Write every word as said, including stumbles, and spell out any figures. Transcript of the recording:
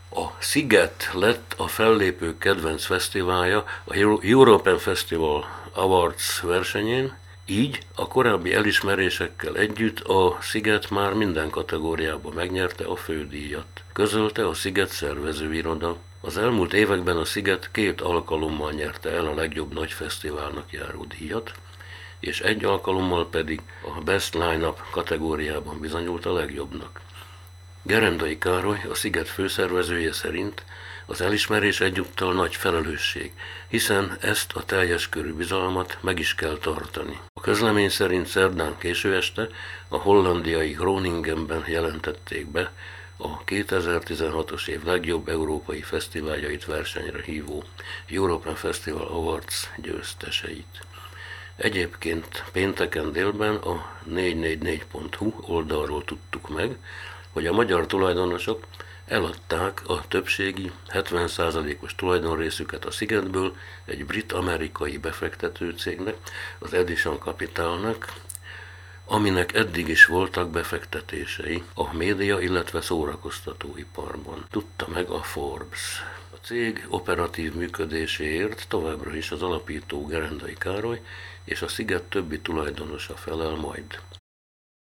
A Sziget lett a fellépők kedvenc fesztiválja a European Festival Awards versenyén, így a korábbi elismerésekkel együtt a Sziget már minden kategóriában megnyerte a fődíjat, közölte a Sziget szervezőiroda. Az elmúlt években a Sziget két alkalommal nyerte el a legjobb nagy fesztiválnak járó díjat, és egy alkalommal pedig a Best Line-up kategóriában bizonyult a legjobbnak. Gerendai Károly, a Sziget főszervezője szerint az elismerés egyúttal nagy felelősség, hiszen ezt a teljes körű bizalmat meg is kell tartani. A közlemény szerint szerdán késő este a hollandiai Groningenben jelentették be a kétezer-tizenhatos év legjobb európai fesztiváljait versenyre hívó European Festival Awards győzteseit. Egyébként pénteken délben a négy négy négy pont hu oldalról tudtuk meg, hogy a magyar tulajdonosok eladták a többségi hetven százalékos tulajdonrészüket a Szigetből egy brit-amerikai befektető cégnek, az Edison Capitalnak, aminek eddig is voltak befektetései a média, illetve szórakoztatóiparban, tudta meg a Forbes. A cég operatív működéséért továbbra is az alapító Gerendai Károly és a Sziget többi tulajdonosa felel majd.